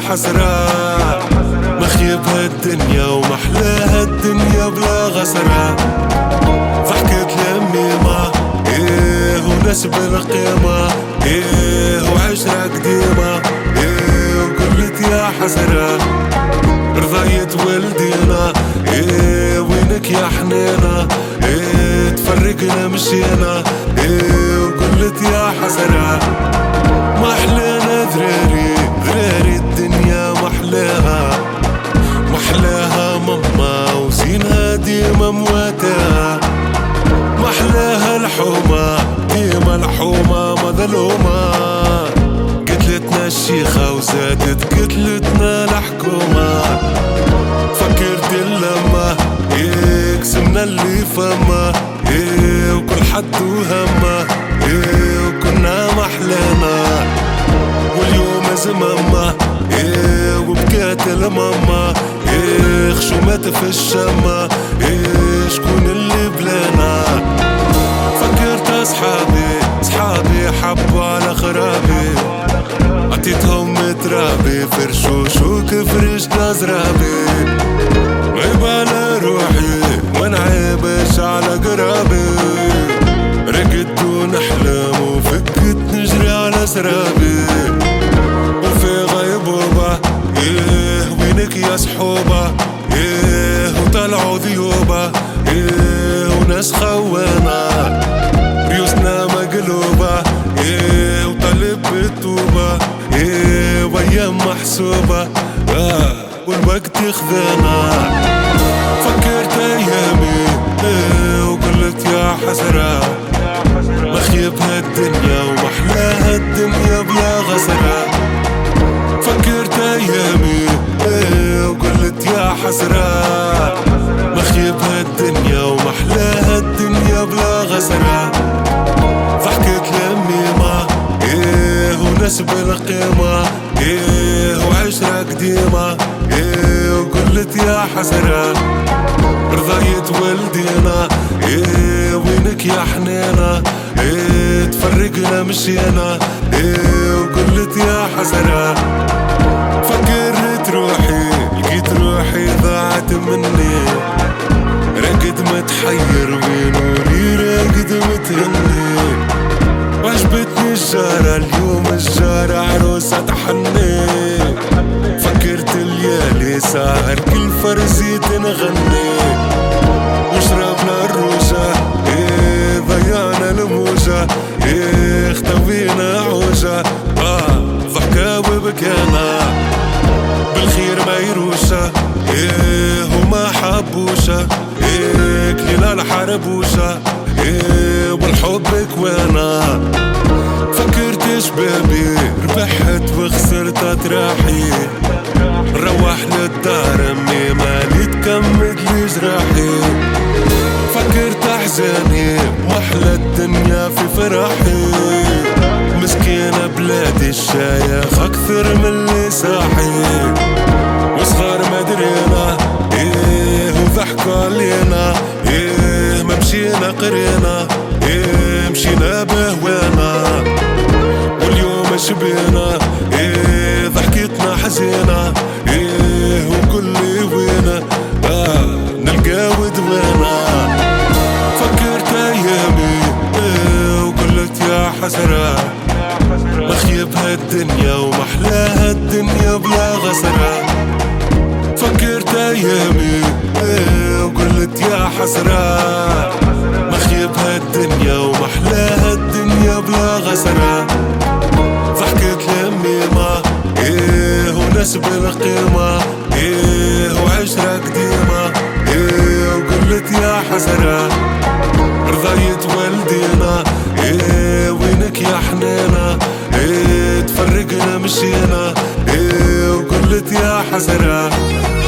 حسرة، مخيب هالدنيا ومحلاها الدنيا بلا غسرة. ضحكت لميمة ايه وناس بالقيمة ايه وعشرة قديمة ايه وقلت يا حسرة. رضايت ولدينا ايه وينك يا حنينة ايه تفرقنا مشينا ايه وقلت يا حسرة. محلانا ذراري ذراري الدنيا محلاها، محلاها ماما وزينها ديما مواتاها. محلاها الحومة ديما الحومة مظلومة. قتلتنا الشيخة وزادت قتلتنا الحكومة. فكرت اللمة ايه قسمنا اللي فما ايه وكل حد وهمه ايه وكنا محلانا. واليوم زمامة ايه وبكات الماما ايه خشومات في الشمة ايه شكون اللي بلانا. فكرت اصحابي حبوا على خرابي، عطيتهم ترابي فرشوش وكفرشنا زرابي. عيب على روحي ما نعيبش على قرابي، رقدت ونحلم وفكت نجري على سرابي. وفي غيبوبة ايه وينك يا صحوبة ايه وطلعوا ذيوبة ايه وناس خوانا. ريوسنا مقلوبة ايه وطلب بالتوبة ايه وايام محسوبة والوقت يخذنا. فكرت ايامي ايه وقلت يا حسرة، مخيب هالدنيا ومحلاها الدنيا بلا غسرة. فكرت ايامي ايه وقلت يا حسرة، مخيب هالدنيا ومحلاها الدنيا بلا غسرة. ضحكت لميمة ايه وناس بالقيمة ايه وعشرة قديمة ايه وقلت يا حسرة. رضايت ولدينا ايه وينك يا حنينة ايه تفرقنا مشينا ايه وقلت يا حسرة. فكرت روحي لقيت روحي ضاعت مني، راقد متحير وينولي راقد متهني. وعجبتني الجارة اليوم الجارة عروسة تحني. فكرت الليالي ساهر كل فرزي تنغني. وشربنا الروجة ايه ضيعنا الموجة ايه اختوينا عوجة ضحكة وبكينا. بالخير ما يروشة ايه وما حبوشة ايه كلنا الحربوشة ايه والحب كوانا. فكرت شبابي ربحت وخسرت اطراحي، روح للدار امي مالي تكمد لي جراحي. فكرت احزاني محلى الدنيا في فرحي، مسكينة بلادي الشايخ اكثر من اللي ساحي. وصغار ما درينا ايه وضحكوا علينا ايه ما مشينا قرينا ايه مشينا بهوانا. واليوم شبينا ايه ضحكتنا حزينة ايه وكل وينا نلقى ودوانا. فكرت ايامي ايه وقلت يا حسرة، مخيب هالدنيا ومحلاها الدنيا بلا غسرة. فكرت ايامي ايه وقلت يا حسرة، مخيب هالدنيا ومحلاها الدنيا بلا غسرة. ضحكت لميمة ايه وناس بالقيمة ايه وعشرة قديمة ايه وقلت يا حسرة. رضايت والدينا ايه وينك يا حنينة ايه تفرقنا مشينا ايه وقلت يا حسرة.